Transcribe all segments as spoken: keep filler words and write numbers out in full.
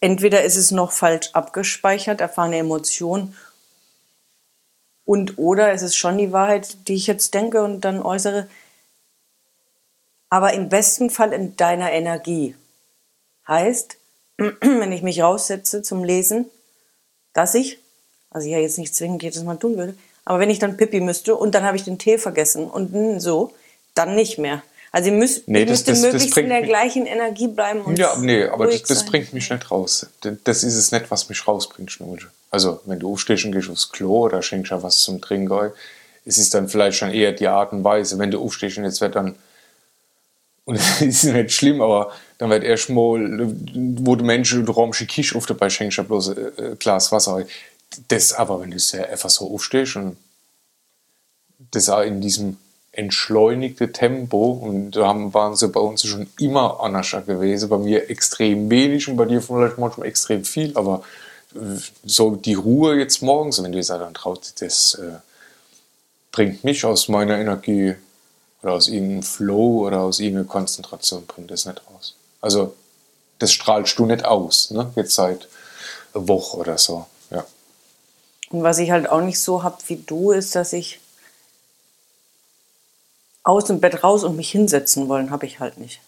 entweder ist es noch falsch abgespeichert, erfahrene Emotion, und oder es ist schon die Wahrheit, die ich jetzt denke und dann äußere, aber im besten Fall in deiner Energie. Heißt, wenn ich mich raussetze zum Lesen, dass ich, also ich ja jetzt nicht zwingend jedes Mal tun würde, aber wenn ich dann Pipi müsste und dann habe ich den Tee vergessen und so, dann nicht mehr. Also ich, müsst, nee, ich das, müsste das, möglichst das bringt in der mich, gleichen Energie bleiben und ja, nee, aber das, ruhig das sein. bringt mich nicht raus. Das ist es nicht, was mich rausbringt, Schnurre. Also, wenn du aufstehst und gehst aufs Klo oder schenkst ja was zum Trinken, es ist dann vielleicht schon eher die Art und Weise, wenn du aufstehst und jetzt wird dann, und das ist nicht schlimm, aber dann wird erst mal, wo du Menschen, du räumst die Kisch auf, dabei schenkst du bloß ein Glas Wasser. Das aber, wenn du ja einfach so aufstehst und das auch in diesem entschleunigte Tempo, und da haben, waren sie bei uns schon immer anders gewesen, bei mir extrem wenig und bei dir vielleicht manchmal extrem viel, aber so die Ruhe jetzt morgens, wenn du jetzt dann traut, das äh, bringt mich aus meiner Energie oder aus irgendeinem Flow oder aus irgendeiner Konzentration, bringt das nicht raus. Also das strahlst du nicht aus, ne? Jetzt seit einer Woche oder so, ja. Und was ich halt auch nicht so habe wie du, ist, dass ich aus dem Bett raus und mich hinsetzen wollen, habe ich halt nicht.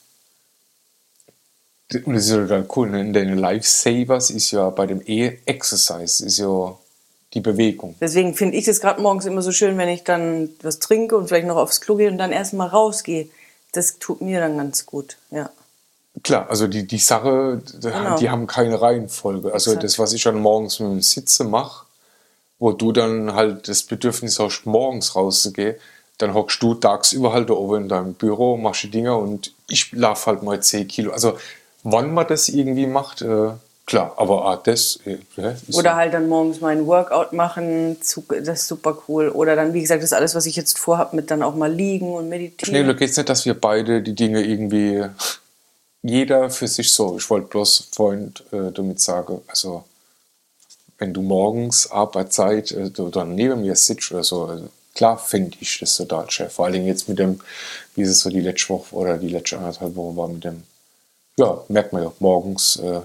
Und das ist ja total cool, ne? In deinen Lifesavers ist ja bei dem E-Exercise ist ja die Bewegung. Deswegen finde ich das gerade morgens immer so schön, wenn ich dann was trinke und vielleicht noch aufs Klo gehe und dann erstmal rausgehe. Das tut mir dann ganz gut, ja. Klar, also die, die Sache, Genau. die haben keine Reihenfolge. Also Exakt. das, was ich dann morgens mit dem Sitze mache, wo du dann halt das Bedürfnis hast, morgens rauszugehen, dann hockst du tagsüber halt da oben in deinem Büro, machst die Dinger und ich laufe halt mal zehn Kilo. Also wann man das irgendwie macht, äh, klar, aber ah, das äh, ist Oder so. halt dann morgens meinen Workout machen, das ist super cool. Oder dann, wie gesagt, das ist alles, was ich jetzt vorhabe, mit dann auch mal liegen und meditieren. Schneller geht's nicht, dass wir beide die Dinge irgendwie, jeder für sich so. Ich wollte bloß Freund äh, damit sagen, also wenn du morgens Arbeitszeit äh, du dann neben mir sitzt oder so, also, klar finde ich das total schön. Vor allem jetzt mit dem, wie es so die letzte Woche oder die letzte anderthalb Woche war mit dem, ja, merkt man ja morgens äh,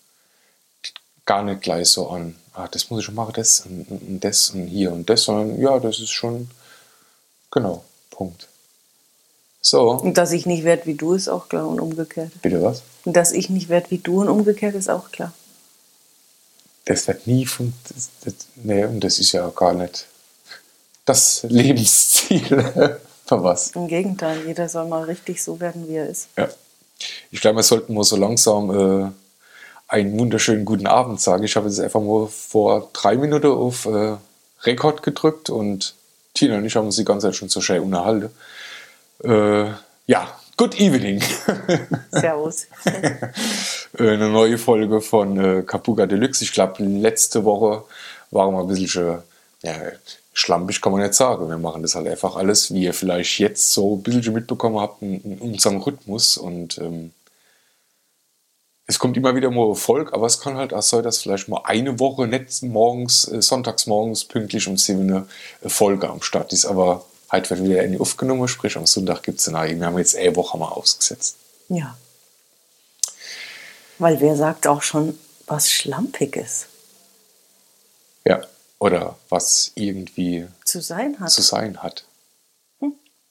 gar nicht gleich so an, ah, das muss ich schon machen, das und, und das und hier und das, sondern ja, das ist schon, genau, Punkt. So. Und dass ich nicht werde wie du, ist auch klar und umgekehrt. Bitte was? Und dass ich nicht werde wie du und umgekehrt ist auch klar. Das wird nie von, das, das, nee, und das ist ja gar nicht das Lebensziel. Für was? Im Gegenteil, jeder soll mal richtig so werden, wie er ist. Ja. Ich glaube, wir sollten mal so langsam äh, einen wunderschönen guten Abend sagen. Ich habe jetzt einfach mal vor drei Minuten auf äh, Rekord gedrückt und Tina und ich haben uns die ganze Zeit schon so schön unterhalten. Äh, ja, good evening. Servus. Eine neue Folge von äh, Kapuga Deluxe. Ich glaube, letzte Woche waren wir ein bisschen, ja, schlampig kann man nicht sagen. Wir machen das halt einfach alles, wie ihr vielleicht jetzt so ein bisschen mitbekommen habt, in, in unserem Rhythmus. Und ähm, es kommt immer wieder mal Erfolg, aber es kann halt auch sein, dass vielleicht mal eine Woche nicht morgens, äh, sonntags morgens pünktlich um sieben Uhr Folge am Start ist. Aber heute wird wieder eine aufgenommen, sprich am Sonntag gibt es eine. Wir haben jetzt eine Woche mal ausgesetzt. Ja. Weil wer sagt auch schon, was schlampig ist? Ja, oder was irgendwie zu sein hat. Zu sein hat. Hm.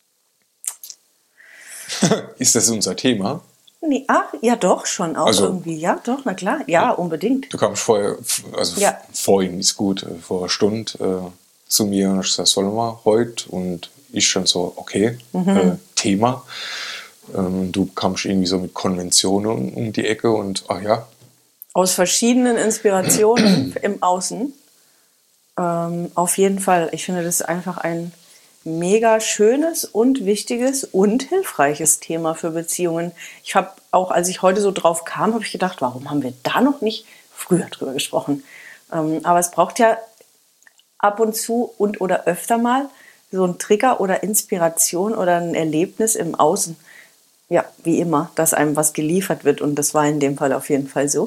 Ist das unser Thema? Nee, ah, ja doch, schon auch also, irgendwie. Ja, doch, na klar. Ja, ja, unbedingt. Du kamst vorher, also ja. vorhin ist gut, vor einer Stunde äh, zu mir und hast gesagt, sollen wir heute? Und ich schon so, okay, mhm. äh, Thema. Ähm, du kamst irgendwie so mit Konventionen um die Ecke und ach ja. Aus verschiedenen Inspirationen im Außen. Ähm, auf jeden Fall. Ich finde, das ist einfach ein mega schönes und wichtiges und hilfreiches Thema für Beziehungen. Ich habe auch, als ich heute so drauf kam, habe ich gedacht, warum haben wir da noch nicht früher drüber gesprochen? Ähm, aber es braucht ja ab und zu und oder öfter mal so ein Trigger oder Inspiration oder ein Erlebnis im Außen. Ja, wie immer, dass einem was geliefert wird und das war in dem Fall auf jeden Fall so.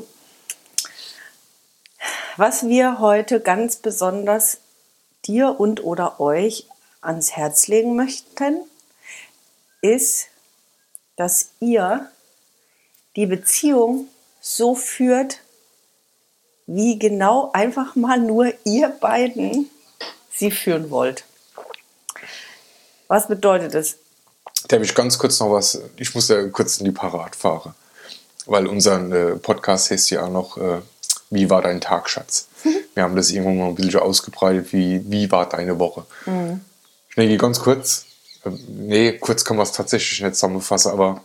Was wir heute ganz besonders dir und oder euch ans Herz legen möchten, ist, dass ihr die Beziehung so führt, wie genau einfach mal nur ihr beiden sie führen wollt. Was bedeutet das? Da habe ich ganz kurz noch was, ich muss ja kurz in die Parade fahren, weil unser äh, Podcast heißt ja auch noch, äh, wie war dein Tag, Schatz? Wir haben das irgendwann mal ein bisschen ausgebreitet, wie, wie war deine Woche? Mhm. Schnell, ganz kurz, äh, nee, kurz kann man es tatsächlich nicht zusammenfassen, aber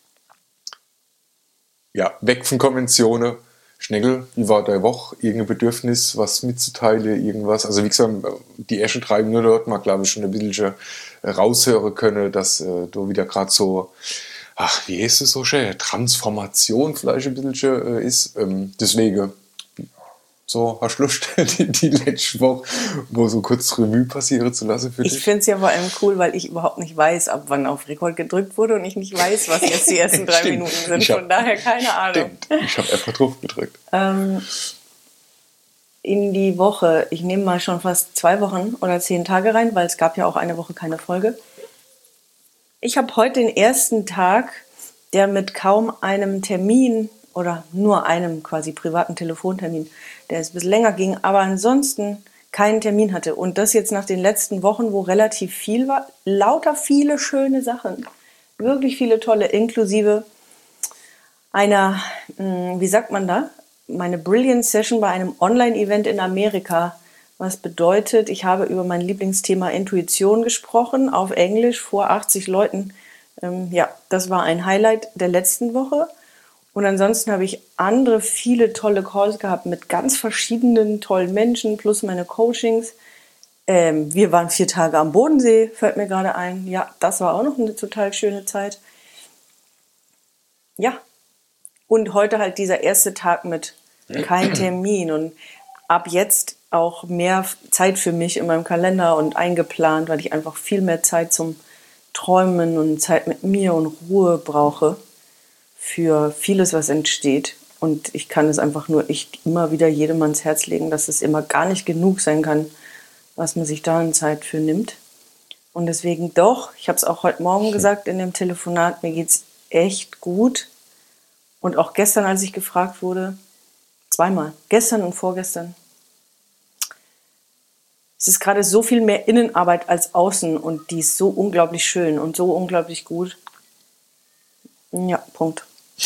ja, weg von Konventionen. Schnegel, wie war deine Woche? Irgendein Bedürfnis, was mitzuteilen, irgendwas? Also wie gesagt, die ersten drei Minuten hat man, glaube ich, schon ein bisschen raushören können, dass äh, du wieder gerade so, ach, wie heißt es so schön, Transformation vielleicht ein bisschen äh, ist. Ähm, deswegen, so, hast du Lust, die, die letzte Woche, wo so kurz Revue passieren zu lassen für dich? Ich finde es ja vor allem cool, weil ich überhaupt nicht weiß, ab wann auf Rekord gedrückt wurde und ich nicht weiß, was jetzt die ersten drei Minuten sind. Hab, Von daher keine Ahnung. Stimmt. Ich habe einfach drauf gedrückt. Ähm, in die Woche, ich nehme mal schon fast zwei Wochen oder zehn Tage rein, weil es gab ja auch eine Woche keine Folge. Ich habe heute den ersten Tag, der mit kaum einem Termin oder nur einem quasi privaten Telefontermin, der es ein bisschen länger ging, aber ansonsten keinen Termin hatte. Und das jetzt nach den letzten Wochen, wo relativ viel war, lauter viele schöne Sachen. Wirklich viele tolle, inklusive einer, wie sagt man da, meine Brilliant Session bei einem Online-Event in Amerika. Was bedeutet, ich habe über mein Lieblingsthema Intuition gesprochen, auf Englisch vor achtzig Leuten. Ähm, ja, das war ein Highlight der letzten Woche. Und ansonsten habe ich andere viele tolle Calls gehabt mit ganz verschiedenen tollen Menschen plus meine Coachings. Ähm, wir waren vier Tage am Bodensee, fällt mir gerade ein. Ja, das war auch noch eine total schöne Zeit. Ja, und heute halt dieser erste Tag mit kein Termin und ab jetzt auch mehr Zeit für mich in meinem Kalender und eingeplant, weil ich einfach viel mehr Zeit zum Träumen und Zeit mit mir und Ruhe brauche für vieles, was entsteht. Und ich kann es einfach nur echt immer wieder jedem ans Herz legen, dass es immer gar nicht genug sein kann, was man sich da an Zeit für nimmt. Und deswegen doch, ich habe es auch heute Morgen gesagt in dem Telefonat, mir geht es echt gut. Und auch gestern, als ich gefragt wurde, zweimal, gestern und vorgestern, es ist gerade so viel mehr Innenarbeit als außen und die ist so unglaublich schön und so unglaublich gut. Ja, Punkt.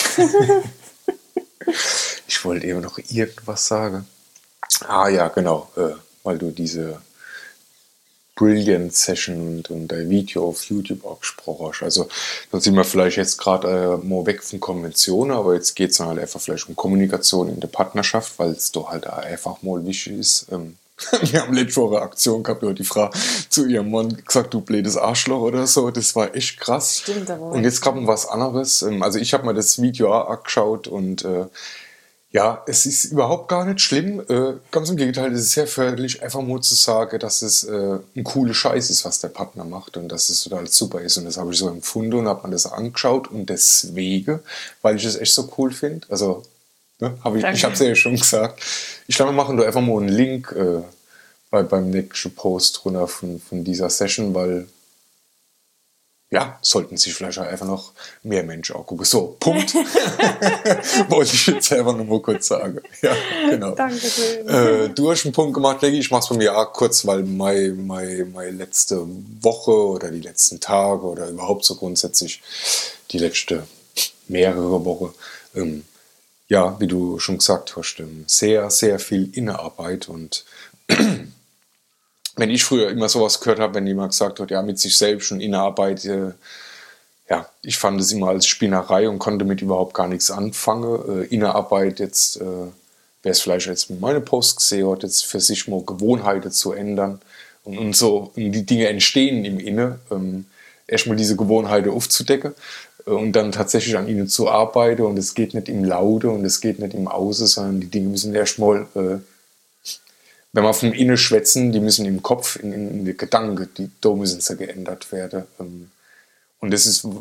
Ich wollte eben noch irgendwas sagen. Ah ja, genau, äh, weil du diese Brilliant Session und, und ein Video auf YouTube auch gesprochen hast. Also da sind wir vielleicht jetzt gerade äh, mal weg von Konventionen, aber jetzt geht es dann halt einfach vielleicht um Kommunikation in der Partnerschaft, weil es doch halt einfach mal wichtig ist. Ähm, wir haben letzte Woche eine Aktion gehabt, da hat die Frau zu ihrem Mann gesagt, du blödes Arschloch oder so. Das war echt krass. Stimmt, aber und jetzt kam was anderes. Also ich habe mir das Video auch angeschaut und äh, ja, es ist überhaupt gar nicht schlimm. Äh, ganz im Gegenteil, es ist sehr förderlich, einfach nur zu sagen, dass es äh, ein cooler Scheiß ist, was der Partner macht und dass es total super ist. Und das habe ich so empfunden und habe mir das angeschaut und deswegen, weil ich es echt so cool finde, also ne, hab ich, ich habe es ja schon gesagt, ich glaube, wir machen da einfach mal einen Link äh, bei, beim nächsten Post runter von, von dieser Session, weil ja, sollten sich vielleicht auch einfach noch mehr Menschen angucken. So, Punkt. Wollte ich jetzt einfach nur mal kurz sagen. Ja, genau. Dankeschön. Äh, du hast einen Punkt gemacht, Leggy. Ich mache es bei mir auch kurz, weil meine, meine, meine letzte Woche oder die letzten Tage oder überhaupt so grundsätzlich die letzte mehrere Wochen, ähm, ja, wie du schon gesagt hast, ähm, sehr, sehr viel Innenarbeit und wenn ich früher immer sowas gehört habe, wenn jemand gesagt hat, ja, mit sich selbst schon Innenarbeit, äh, ja, ich fand es immer als Spinnerei und konnte mit überhaupt gar nichts anfangen. Äh, Innenarbeit jetzt, äh, wer es vielleicht jetzt mit meinem Post gesehen hat, jetzt für sich mal Gewohnheiten zu ändern und, und so, und die Dinge entstehen im Inne, ähm, erstmal diese Gewohnheiten aufzudecken äh, und dann tatsächlich an ihnen zu arbeiten und es geht nicht im Laute und es geht nicht im Außen, sondern die Dinge müssen erstmal äh, wenn wir vom Innen schwätzen, die müssen im Kopf, in, in, in die Gedanken, die, da müssen sie geändert werden. Und das ist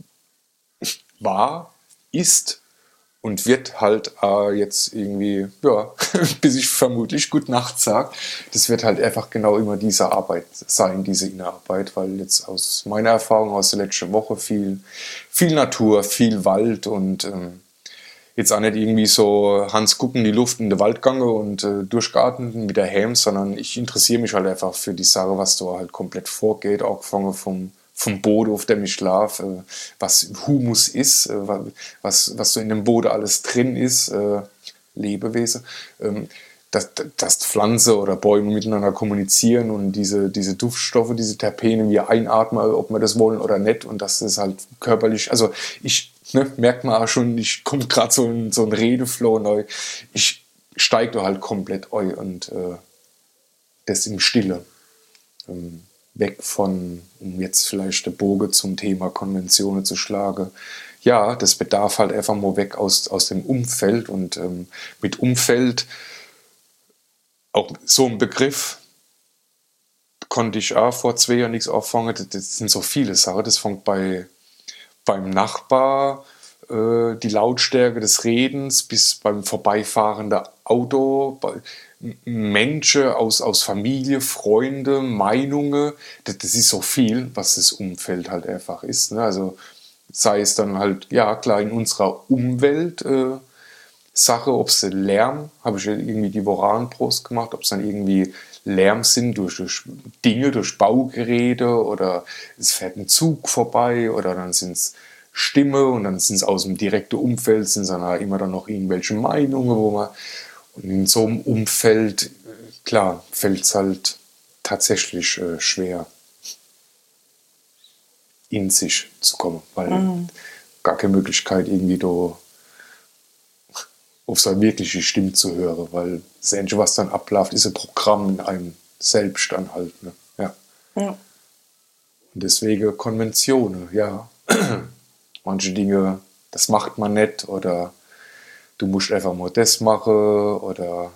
wahr, ist und wird halt äh, jetzt irgendwie, ja, bis ich vermutlich gut Nacht sage, das wird halt einfach genau immer diese Arbeit sein, diese Innenarbeit, weil jetzt aus meiner Erfahrung aus der letzten Woche viel, viel Natur, viel Wald und ähm, jetzt auch nicht irgendwie so Hans gucken die Luft in den Wald gange und äh, durchgarten mit der Helm, sondern ich interessiere mich halt einfach für die Sache, was da halt komplett vorgeht, auch gefangen vom, vom Boden, auf dem ich schlafe, äh, was Humus ist, äh, was, was so in dem Boden alles drin ist, äh, Lebewesen, ähm, dass, dass Pflanze oder Bäume miteinander kommunizieren und diese, diese Duftstoffe, diese Terpene wir einatmen, ob wir das wollen oder nicht, und das ist halt körperlich, also ich ne, merkt man auch schon, ich komme gerade so in so ein Redeflow neu, ich steige da halt komplett eu und äh, das im Stille. Ähm, weg von, um jetzt vielleicht den Bogen zum Thema Konventionen zu schlagen. Ja, das bedarf halt einfach mal weg aus, aus dem Umfeld, und ähm, mit Umfeld auch so ein Begriff konnte ich auch vor zwei Jahren nichts auffangen. Das, das sind so viele Sachen. Das fängt bei, beim Nachbar, äh, die Lautstärke des Redens, bis beim vorbeifahrenden Auto, bei Menschen aus, aus Familie, Freunde, Meinungen. Das, das ist so viel, was das Umfeld halt einfach ist. Ne? Also sei es dann halt, ja klar, in unserer Umwelt, äh, Sache, ob es Lärm, habe ich ja irgendwie die Voranprost gemacht, ob es dann irgendwie Lärm sind durch, durch Dinge, durch Baugeräte, oder es fährt ein Zug vorbei, oder dann sind es Stimme, und dann sind es aus dem direkten Umfeld, sind dann halt immer dann noch irgendwelche Meinungen, wo man, und in so einem Umfeld, klar, fällt es halt tatsächlich äh, schwer, in sich zu kommen, weil mhm. gar keine Möglichkeit irgendwie da auf seine wirkliche Stimme zu hören, weil das Einzige, was dann abläuft, ist ein Programm in einem selbst dann halt. Ne? Ja. Ja. Und deswegen Konventionen, ja. Manche Dinge, das macht man nicht, oder du musst einfach mal das machen, oder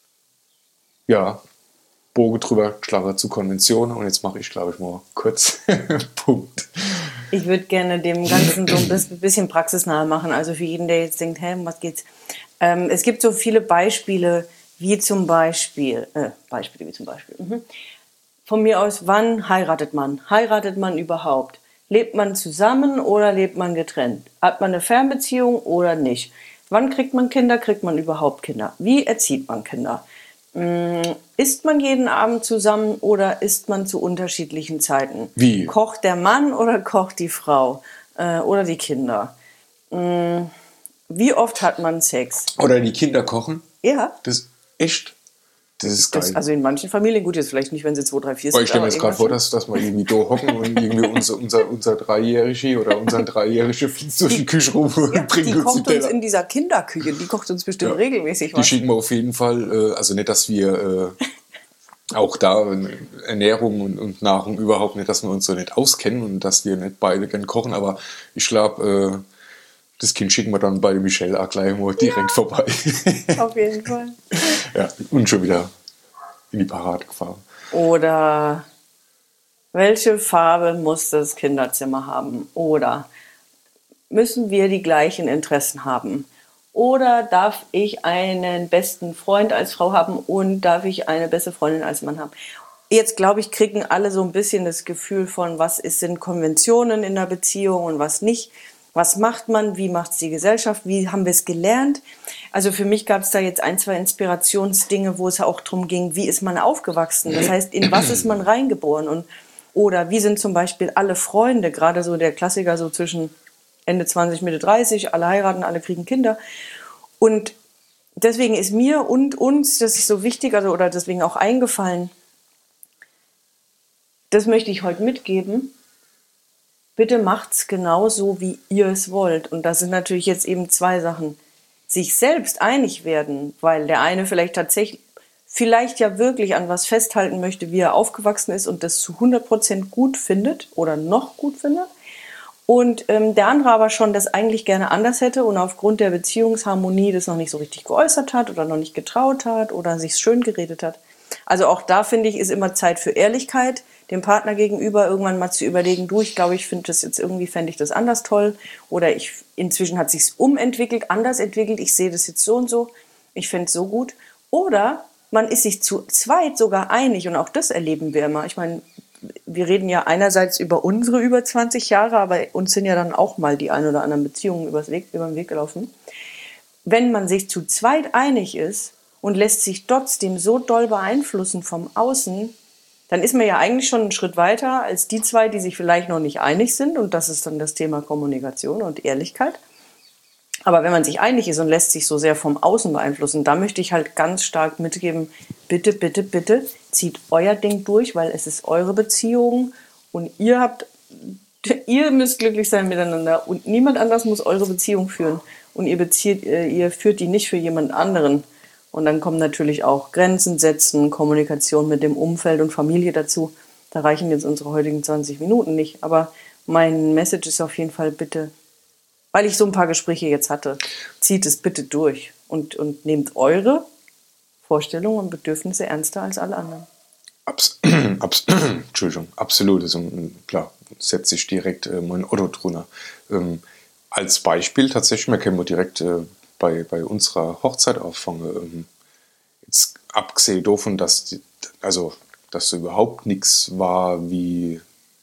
ja, Bogen drüber geschlagen zu Konventionen, und jetzt mache ich, glaube ich, mal kurz Punkt. Ich würde gerne dem Ganzen so ein bisschen praxisnah machen, also für jeden, der jetzt denkt, hä, um was geht's? Ähm, es gibt so viele Beispiele, wie zum Beispiel, äh, Beispiele wie zum Beispiel, mhm. Von mir aus, wann heiratet man? Heiratet man überhaupt? Lebt man zusammen oder lebt man getrennt? Hat man eine Fernbeziehung oder nicht? Wann kriegt man Kinder? Kriegt man überhaupt Kinder? Wie erzieht man Kinder? Ähm, isst man jeden Abend zusammen oder isst man zu unterschiedlichen Zeiten? Wie? Kocht der Mann oder kocht die Frau? Äh, oder die Kinder? Ähm, Wie oft hat man Sex? Oder die Kinder kochen? Ja. Das ist echt. Das ist geil. Das, also in manchen Familien, gut, jetzt vielleicht nicht, wenn sie zwei, drei, vier sind. sind. Ich stelle mir jetzt gerade vor, dass, dass wir irgendwie da hocken und irgendwie unser, unser, unser Dreijährige oder unseren Dreijährige fließt durch die Küche rum und ja, bringt die uns kocht die uns in dieser Kinderküche, die kocht uns bestimmt ja, regelmäßig was. Die schicken wir auf jeden Fall, äh, also nicht, dass wir äh, auch da Ernährung und, und Nahrung überhaupt nicht, dass wir uns so nicht auskennen und dass wir nicht beide gern kochen, aber ich glaube, äh, das Kind schicken wir dann bei Michelle auch gleich mal direkt ja, vorbei. Auf jeden Fall. Ja, und schon wieder in die Parade gefahren. Oder welche Farbe muss das Kinderzimmer haben? Oder müssen wir die gleichen Interessen haben? Oder darf ich einen besten Freund als Frau haben und darf ich eine beste Freundin als Mann haben? Jetzt, glaube ich, kriegen alle so ein bisschen das Gefühl von, was ist, sind Konventionen in der Beziehung und was nicht. Was macht man? Wie macht es die Gesellschaft? Wie haben wir es gelernt? Also für mich gab es da jetzt ein, zwei Inspirationsdinge, wo es auch darum ging, wie ist man aufgewachsen? Das heißt, in was ist man reingeboren? Und, oder wie sind zum Beispiel alle Freunde, gerade so der Klassiker so zwischen Ende zwanzig, Mitte dreißig, alle heiraten, alle kriegen Kinder. Und deswegen ist mir und uns, das ist so wichtig, also, oder deswegen auch eingefallen, das möchte ich heute mitgeben. Bitte macht's genauso, wie ihr es wollt. Und das sind natürlich jetzt eben zwei Sachen. Sich selbst einig werden, weil der eine vielleicht tatsächlich, vielleicht ja wirklich an was festhalten möchte, wie er aufgewachsen ist und das zu hundert Prozent gut findet oder noch gut findet. Und ähm, der andere aber schon das eigentlich gerne anders hätte und aufgrund der Beziehungsharmonie das noch nicht so richtig geäußert hat oder noch nicht getraut hat oder sich schön geredet hat. Also auch da, finde ich, ist immer Zeit für Ehrlichkeit, dem Partner gegenüber irgendwann mal zu überlegen, du, ich glaube, ich finde das jetzt irgendwie, fände ich das anders toll oder ich, inzwischen hat sich's umentwickelt, anders entwickelt, ich sehe das jetzt so und so, ich fände es so gut. Oder man ist sich zu zweit sogar einig und auch das erleben wir immer. Ich meine, wir reden ja einerseits über unsere über zwanzig Jahre, aber uns sind ja dann auch mal die ein oder anderen Beziehungen übers Weg, über den Weg gelaufen. wenn man sich zu zweit einig ist und lässt sich trotzdem so doll beeinflussen vom Außen, dann ist man ja eigentlich schon einen Schritt weiter als die zwei, die sich vielleicht noch nicht einig sind. Und das ist dann das Thema Kommunikation und Ehrlichkeit. Aber wenn man sich einig ist und lässt sich so sehr vom Außen beeinflussen, da möchte ich halt ganz stark mitgeben, bitte, bitte, bitte, zieht euer Ding durch, weil es ist eure Beziehung und ihr habt, ihr müsst glücklich sein miteinander und niemand anders muss eure Beziehung führen. Und ihr bezieht, ihr führt die nicht für jemand anderen. Und dann kommen natürlich auch Grenzen setzen, Kommunikation mit dem Umfeld und Familie dazu. Da reichen jetzt unsere heutigen zwanzig Minuten nicht. Aber mein Message ist auf jeden Fall bitte, weil ich so ein paar Gespräche jetzt hatte, zieht es bitte durch und, und nehmt eure Vorstellungen und Bedürfnisse ernster als alle anderen. Abs- abs- Entschuldigung, absolut. Also, klar, setze ich direkt äh, mein Otto drunter. Ähm, als Beispiel tatsächlich, wir können wir direkt äh, bei, bei unserer Hochzeit auffangen. Ähm, jetzt abgesehen davon, dass, die, also, dass so überhaupt nichts war, wie,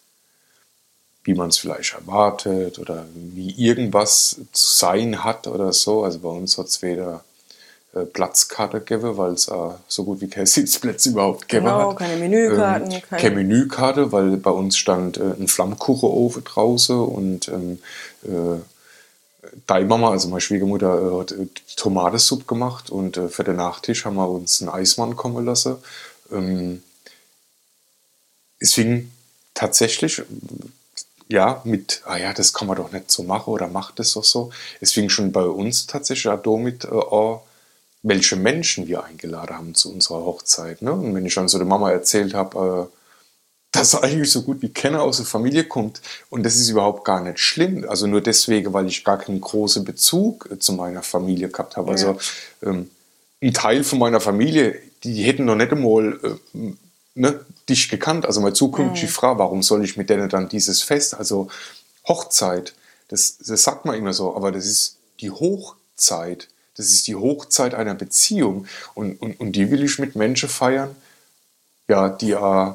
wie man es vielleicht erwartet oder wie irgendwas zu sein hat oder so. Also bei uns hat es weder äh, Platzkarte gegeben, weil es äh, so gut wie keine Sitzplätze überhaupt gegeben Genau, hat. keine Menükarten. Ähm, keine keine Menükarte, weil bei uns stand äh, ein Flammkuchenofen draußen und ähm, äh, deine Mama, also meine Schwiegermutter, äh, hat äh, Tomatensuppe gemacht und äh, für den Nachtisch haben wir uns einen Eismann kommen lassen. Ähm, es fing tatsächlich, ja, mit, ah ja, das kann man doch nicht so machen oder macht das doch so. Es fing schon bei uns tatsächlich auch damit äh, an, welche Menschen wir eingeladen haben zu unserer Hochzeit. Ne? Und wenn ich dann so der Mama erzählt habe, äh, dass er eigentlich so gut wie keiner aus der Familie kommt. Und das ist überhaupt gar nicht schlimm. Also nur deswegen, weil ich gar keinen großen Bezug äh, zu meiner Familie gehabt habe. Ja. Also ähm, ein Teil von meiner Familie, die hätten noch nicht einmal äh, ne, dich gekannt. Also meine zukünftige Mhm. Frau, warum soll ich mit denen dann dieses Fest, also Hochzeit, das, das sagt man immer so, aber das ist die Hochzeit. Das ist die Hochzeit einer Beziehung. Und, und, und die will ich mit Menschen feiern, ja, die äh,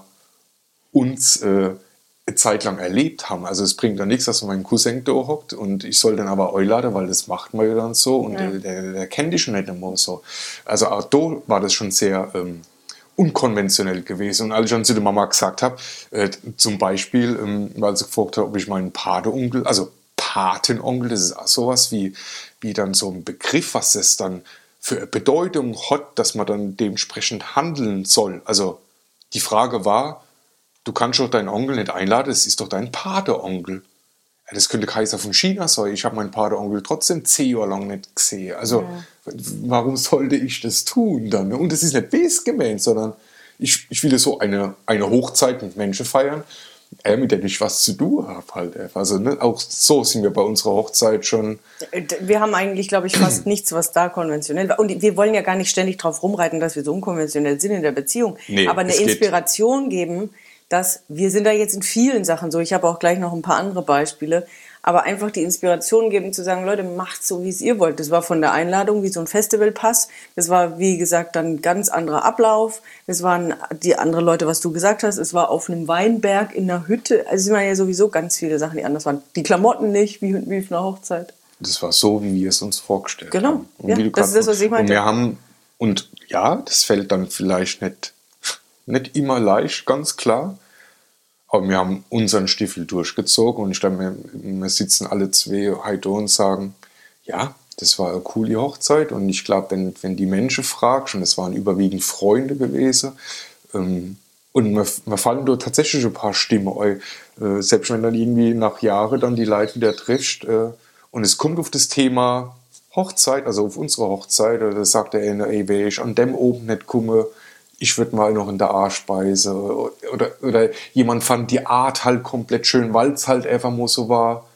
uns äh, eine Zeit lang erlebt haben. Also es bringt dann nichts, dass mein Cousin da hockt und ich soll dann aber einladen, weil das macht man ja dann so und Ja. äh, der, der kennt dich schon nicht immer so. Also auch da war das schon sehr ähm, unkonventionell gewesen. Und als ich dann zu der Mama gesagt habe, äh, zum Beispiel, ähm, weil sie gefragt hat, ob ich meinen Patenonkel, also Patenonkel, das ist auch sowas wie, wie dann so ein Begriff, was das dann für eine Bedeutung hat, dass man dann dementsprechend handeln soll. Also die Frage war, du kannst doch deinen Onkel nicht einladen, das ist doch dein Patenonkel. Ja, das könnte Kaiser von China sein. Ich habe meinen Patenonkel trotzdem zehn Jahre lang nicht gesehen. Also, ja. Warum sollte ich das tun dann? Und das ist nicht bösgemeint, sondern ich, ich will so eine, eine Hochzeit mit Menschen feiern, äh, mit denen ich was zu tun habe. Halt. Also, ne, auch so sind wir bei unserer Hochzeit schon. Wir haben eigentlich, glaube ich, fast nichts, was da konventionell war. Und wir wollen ja gar nicht ständig drauf rumreiten, dass wir so unkonventionell sind in der Beziehung. Nee, aber eine es geht- Inspiration geben, dass wir sind da jetzt in vielen Sachen so. Ich habe auch gleich noch ein paar andere Beispiele. Aber einfach die Inspiration geben, zu sagen, Leute, macht so, wie es ihr wollt. Das war von der Einladung wie so ein Festivalpass. Das war, wie gesagt, dann ein ganz anderer Ablauf. Das waren die anderen Leute, was du gesagt hast. Es war auf einem Weinberg in einer Hütte. Also es waren ja sowieso ganz viele Sachen, die anders waren. Die Klamotten nicht, wie, wie auf einer Hochzeit. Das war so, wie wir es uns vorgestellt Genau. haben. Und Ja, wie du das grad- ist das, was ich meinte. Und wir haben, und ja, das fällt dann vielleicht nicht, nicht immer leicht, ganz klar. Aber wir haben unseren Stiefel durchgezogen und ich glaube, wir, wir sitzen alle zwei heute und sagen, ja, das war eine coole Hochzeit und ich glaube, wenn, wenn die Menschen fragst, und es waren überwiegend Freunde gewesen, ähm, und mir, mir fallen da tatsächlich ein paar Stimmen ein, äh, selbst wenn dann irgendwie nach Jahren dann die Leute wieder triffst äh, und es kommt auf das Thema Hochzeit, also auf unsere Hochzeit, da sagt der eine, ey, wenn ich an dem oben nicht komme, ich würde mal noch in der A-Speise oder, oder jemand fand die Art halt komplett schön, weil es halt einfach mal so war.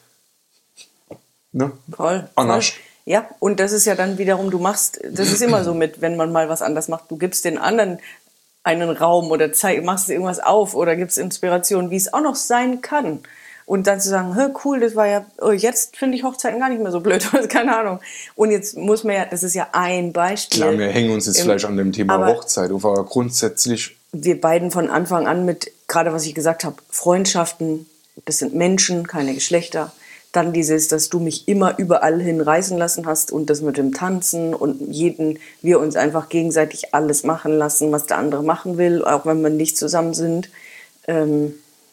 Ne? Voll, Anders. voll. Ja, und das ist ja dann wiederum, du machst, das ist immer so mit, wenn man mal was anders macht, du gibst den anderen einen Raum oder zeig, machst irgendwas auf oder gibst Inspiration, wie es auch noch sein kann. Und dann zu sagen, hä, cool, das war ja, oh, jetzt finde ich Hochzeiten gar nicht mehr so blöd, keine Ahnung. Und jetzt muss man ja, das ist ja ein Beispiel. Klar, wir hängen uns jetzt Im, vielleicht an dem Thema aber Hochzeit auf, aber grundsätzlich. Wir beiden von Anfang an mit, gerade was ich gesagt habe, Freundschaften, das sind Menschen, keine Geschlechter. Dann dieses, dass du mich immer überall hinreißen lassen hast und das mit dem Tanzen und jeden, wir uns einfach gegenseitig alles machen lassen, was der andere machen will, auch wenn wir nicht zusammen sind. Ähm,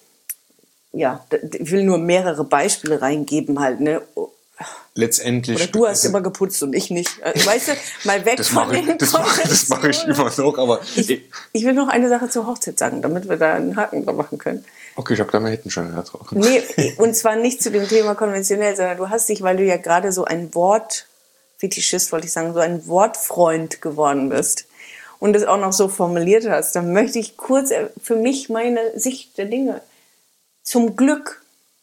ja, ich will nur mehrere Beispiele reingeben halt, ne? Letztendlich. Oder du hast immer geputzt und ich nicht. Weißt du, mal weg das von mache ich, den das mache, das mache ich immer noch, aber... Ich, ich will noch eine Sache zur Hochzeit sagen, damit wir da einen Haken dran machen können. Okay, ich habe da wir hätten schon einen drauf. Nee, und zwar nicht zu dem Thema konventionell, sondern du hast dich, weil du ja gerade so ein Wortfetischist, wollte ich sagen, so ein Wortfreund geworden bist und es auch noch so formuliert hast, dann möchte ich kurz für mich meine Sicht der Dinge. Zum Glück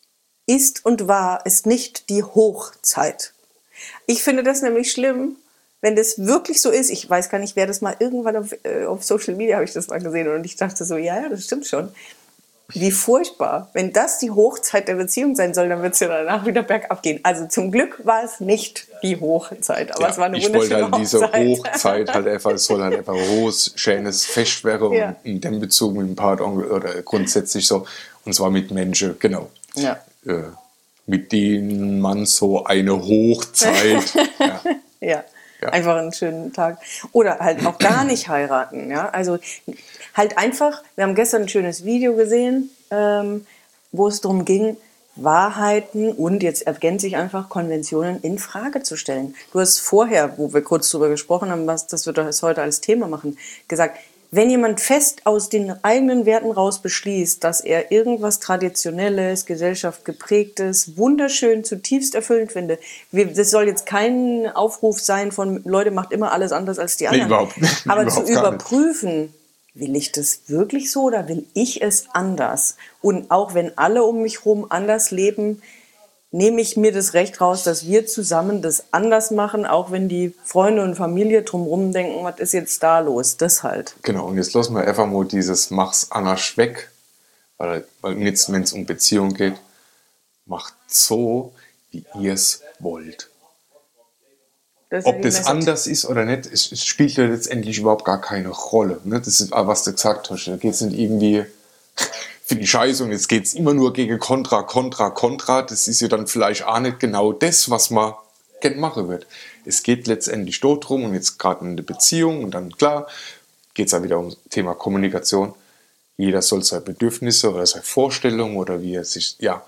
ist und war es nicht die Hochzeit. Ich finde das nämlich schlimm, wenn das wirklich so ist. Ich weiß gar nicht, wer das mal irgendwann auf, äh, auf Social Media habe ich das mal gesehen und ich dachte so, ja, ja, das stimmt schon. Wie furchtbar. Wenn das die Hochzeit der Beziehung sein soll, dann wird es ja danach wieder bergab gehen. Also zum Glück war es nicht die Hochzeit, aber ja, es war eine ich wunderschöne wollte halt diese Hochzeit. Hochzeit halt einfach, es soll halt einfach ein hohes, schönes Fest werden Ja. und in dem Bezug mit dem Partner oder grundsätzlich so, und zwar mit Menschen, genau. Ja. Äh, mit denen man so eine Hochzeit. ja. Ja. Ja. Einfach einen schönen Tag. Oder halt auch gar nicht heiraten. Ja? Also halt einfach, wir haben gestern ein schönes Video gesehen, ähm, wo es darum ging, Wahrheiten und, jetzt ergänze ich einfach, Konventionen in Frage zu stellen. Du hast vorher, wo wir kurz drüber gesprochen haben, was das wir das heute als Thema machen, gesagt, wenn jemand fest aus den eigenen Werten raus beschließt, dass er irgendwas Traditionelles, gesellschaftgeprägtes, wunderschön, zutiefst erfüllend findet, das soll jetzt kein Aufruf sein von, Leute, macht immer alles anders als die anderen. Nee, überhaupt nicht. Aber überhaupt zu überprüfen, will ich das wirklich so oder will ich es anders? Und auch wenn alle um mich herum anders leben, nehme ich mir das Recht raus, dass wir zusammen das anders machen, auch wenn die Freunde und Familie drumherum denken, was ist jetzt da los? Das halt. Genau, und jetzt lassen wir einfach mal dieses Mach's anders weg, weil, weil jetzt, wenn es um Beziehung geht, macht so, wie ihr es wollt. Das Ob das anders ist oder nicht, es, es spielt ja letztendlich überhaupt gar keine Rolle. Ne? Das ist, was du gesagt hast, da geht es nicht irgendwie... für die Scheiße und jetzt geht es immer nur gegen Kontra, Kontra, Kontra. Das ist ja dann vielleicht auch nicht genau das, was man gerne machen wird. Es geht letztendlich dort drum und jetzt gerade in der Beziehung und dann klar geht es auch wieder um das Thema Kommunikation. Jeder soll seine Bedürfnisse oder seine Vorstellungen oder wie er sich, ja,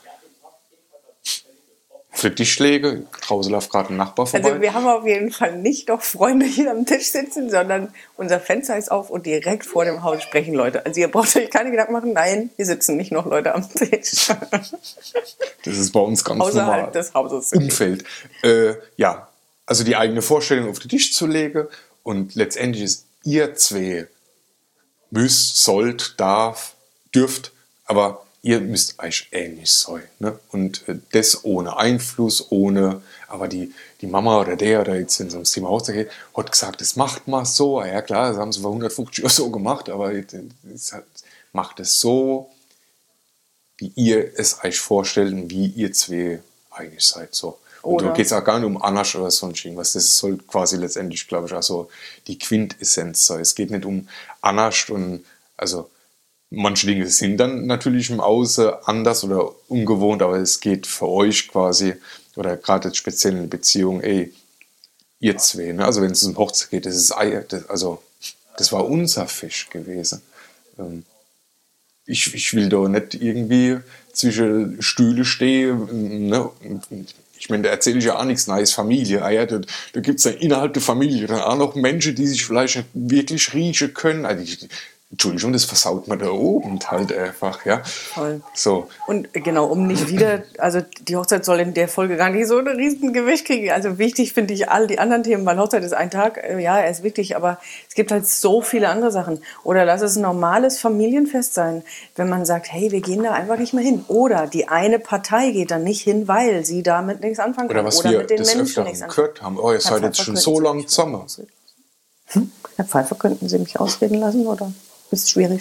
für dich lege. Draußen läuft gerade ein Nachbar vorbei. Also wir haben auf jeden Fall nicht noch Freunde hier am Tisch sitzen, sondern unser Fenster ist auf und direkt vor dem Haus sprechen Leute. Also ihr braucht euch keine Gedanken machen, nein, hier sitzen nicht noch Leute am Tisch. Das ist bei uns ganz außerhalb normal. des Hauses. Umfeld. Äh, ja, also die eigene Vorstellung auf den Tisch zu legen und letztendlich ist ihr zwei müsst, sollt, darf, dürft, aber ihr müsst euch ähnlich sein. Ne? Und äh, das ohne Einfluss, ohne, aber die, die Mama oder der, oder jetzt, wenn es ums Thema Hochzeit geht, hat gesagt, das macht mal so. Ja klar, das haben sie vor hundertfünfzig Jahren so gemacht, aber jetzt, jetzt halt, macht es so, wie ihr es euch vorstellt und wie ihr zwei eigentlich seid. So. Und Oder da geht es auch gar nicht um Anasch oder sonst irgendwas. Das soll quasi letztendlich, glaube ich, auch so die Quintessenz sein. Es geht nicht um Anasch und, also, manche Dinge sind dann natürlich im Außen anders oder ungewohnt, aber es geht für euch quasi, oder gerade jetzt speziell in der Beziehung, ey, ihr zwei, ne? Also wenn es um Hochzeit geht, das ist, das, also, das war unser Fisch gewesen. Ich, ich will da nicht irgendwie zwischen Stühle stehen, ne? Ich meine, da erzähle ich ja auch nichts Neues, Familie. Ah ja, da da gibt es dann innerhalb der Familie dann auch noch Menschen, die sich vielleicht nicht wirklich riechen können. Also ich, Entschuldigung, das versaut man da oben halt einfach, ja. Voll. So. Und genau, um nicht wieder, also die Hochzeit soll in der Folge gar nicht so ein Riesengewicht kriegen. Also wichtig finde ich all die anderen Themen, weil Hochzeit ist ein Tag, ja, er ist wichtig, aber es gibt halt so viele andere Sachen. Oder lass es ein normales Familienfest sein, wenn man sagt, hey, wir gehen da einfach nicht mehr hin. Oder die eine Partei geht dann nicht hin, weil sie damit nichts anfangen kann. Oder was Oder wir mit den des Menschen Öfteren nichts anfangen. gehört haben, oh, ihr seid jetzt schon so lange zusammen. Hm? Herr Pfeiffer, könnten Sie mich ausreden lassen, oder ist schwierig?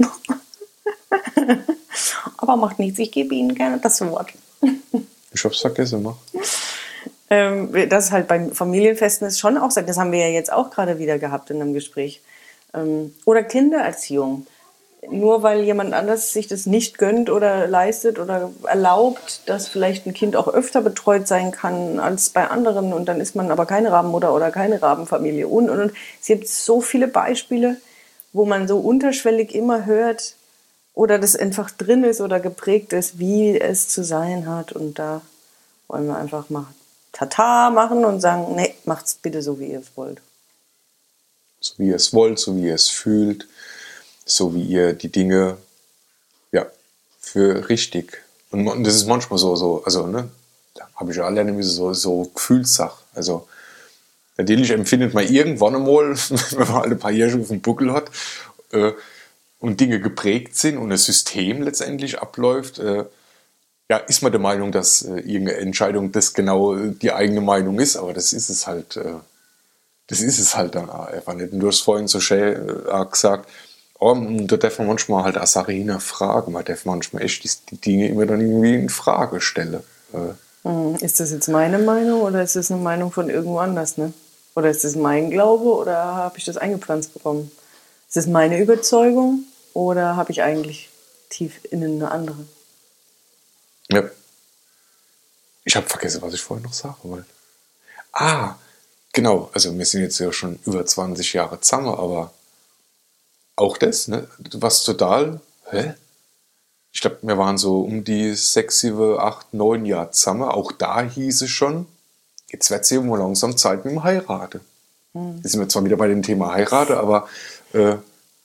Aber macht nichts, ich gebe Ihnen gerne das Wort. Ich hab's vergessen, mach. Ähm, das halt beim Familienfesten ist schon auch, das haben wir ja jetzt auch gerade wieder gehabt in einem Gespräch. Ähm, oder Kindererziehung. nur weil jemand anders sich das nicht gönnt oder leistet oder erlaubt, dass vielleicht ein Kind auch öfter betreut sein kann als bei anderen und dann ist man aber keine Rabenmutter oder keine Rabenfamilie und und und. Es gibt so viele Beispiele, wo man so unterschwellig immer hört oder das einfach drin ist oder geprägt ist, wie es zu sein hat. Und da wollen wir einfach mal Tata machen und sagen, nee, macht's bitte so, wie ihr es wollt. So wie ihr es wollt, so wie ihr es fühlt, so wie ihr die Dinge ja, für richtig. Und das ist manchmal so, so also, ne, da habe ich ja alle nämlich so, so Gefühlssache. Also, natürlich empfindet man irgendwann einmal, wenn man alle paar Jahre auf dem Buckel hat äh, und Dinge geprägt sind und das System letztendlich abläuft, äh, ja, ist man der Meinung, dass äh, irgendeine Entscheidung das genau die eigene Meinung ist, aber das ist es halt, äh, das ist es halt dann einfach nicht. Und du hast vorhin so schön äh, gesagt, oh, da darf man manchmal halt auch Sachen hinterfragen, man darf manchmal echt die, die Dinge immer dann irgendwie in Frage stellen. Äh, Ist das jetzt meine Meinung oder ist das eine Meinung von irgendwo anders, ne? Oder ist das mein Glaube oder habe ich das eingepflanzt bekommen? Ist das meine Überzeugung oder habe ich eigentlich tief innen eine andere? Ja. Ich habe vergessen, was ich vorhin noch sagen wollte. Ah, genau. Also wir sind jetzt ja schon über zwanzig Jahre zusammen, aber auch das, ne? Was total, hä? Ich glaube, wir waren so um die sechs, sieben, acht, neun Jahre zusammen. Auch da hieß es schon, jetzt wird es ja mal langsam Zeit mit dem Heiraten. Hm. Jetzt sind wir zwar wieder bei dem Thema Heirate, aber äh,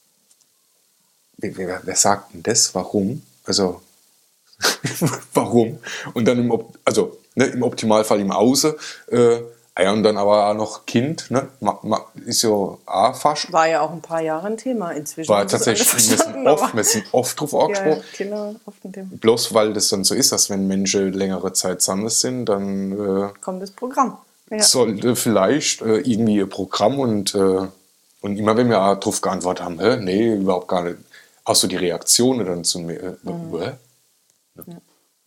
wer, wer sagt denn das? Warum? Also, warum? Und dann im, also, ne, im Optimalfall im Außen, äh, ja, und dann aber auch noch Kind, ne? Ma, ma, ist ja auch fast. War ja auch ein paar Jahre ein Thema inzwischen. War tatsächlich, wir sind, oft, wir sind oft drauf angesprochen. Ja, Kinder, oft ein Thema. Bloß weil das dann so ist, dass wenn Menschen längere Zeit zusammen sind, dann äh, kommt das Programm. Ja. Sollte vielleicht äh, irgendwie ein Programm und, äh, und immer wenn wir darauf geantwortet haben, hä, nee, überhaupt gar nicht. Auch so die Reaktionen dann zu mir. Äh, mhm. ja. Ja.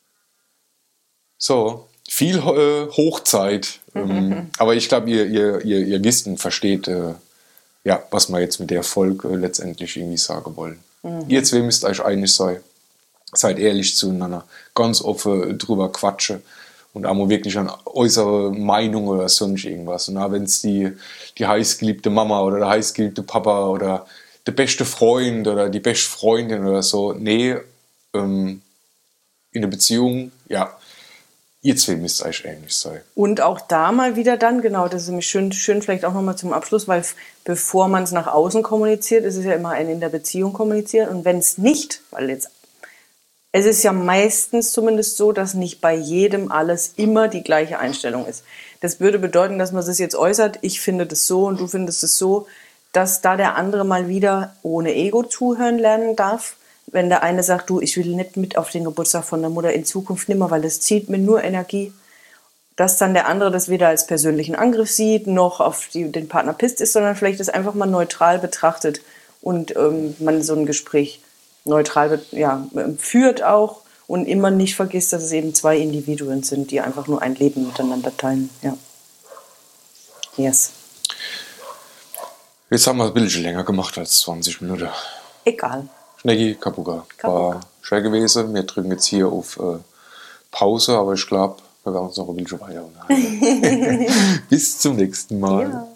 So, viel äh, Hochzeit. Ähm, aber ich glaube, ihr, ihr, ihr, ihr wisst und versteht, äh, ja, was wir jetzt mit der Folge äh, letztendlich irgendwie sagen wollen. Mhm. Ihr zwei müsst euch einig sein. Seid ehrlich zueinander. Ganz offen drüber quatschen. Und auch mal wirklich an äußere Meinung oder sonst irgendwas. Und wenn es die, die heißgeliebte Mama oder der heißgeliebte Papa oder der beste Freund oder die beste Freundin oder so, nee, ähm, in der Beziehung, ja, ihr zwei müsst euch ähnlich sein. Und auch da mal wieder dann, genau, das ist nämlich schön, schön vielleicht auch nochmal zum Abschluss, weil bevor man es nach außen kommuniziert, ist es ja immer ein in der Beziehung kommunizieren. Und wenn es nicht, weil jetzt es ist ja meistens zumindest so, dass nicht bei jedem alles immer die gleiche Einstellung ist. Das würde bedeuten, dass man es jetzt äußert, ich finde das so und du findest es so, dass da der andere mal wieder ohne Ego zuhören lernen darf. Wenn der eine sagt, du, ich will nicht mit auf den Geburtstag von der Mutter in Zukunft nimmer, weil das zieht mir nur Energie. Dass dann der andere das weder als persönlichen Angriff sieht, noch auf die, den Partner pisst ist, sondern vielleicht das einfach mal neutral betrachtet und ähm, man so ein Gespräch neutral ja, führt auch und immer nicht vergisst, dass es eben zwei Individuen sind, die einfach nur ein Leben miteinander teilen. Ja. Yes. Jetzt haben wir ein bisschen länger gemacht als zwanzig Minuten. Egal. Schneggi, Kapuga. War schwer gewesen. Wir drücken jetzt hier auf äh, Pause, aber ich glaube, wir werden uns noch ein bisschen weiter unterhalten. Bis zum nächsten Mal. Ja.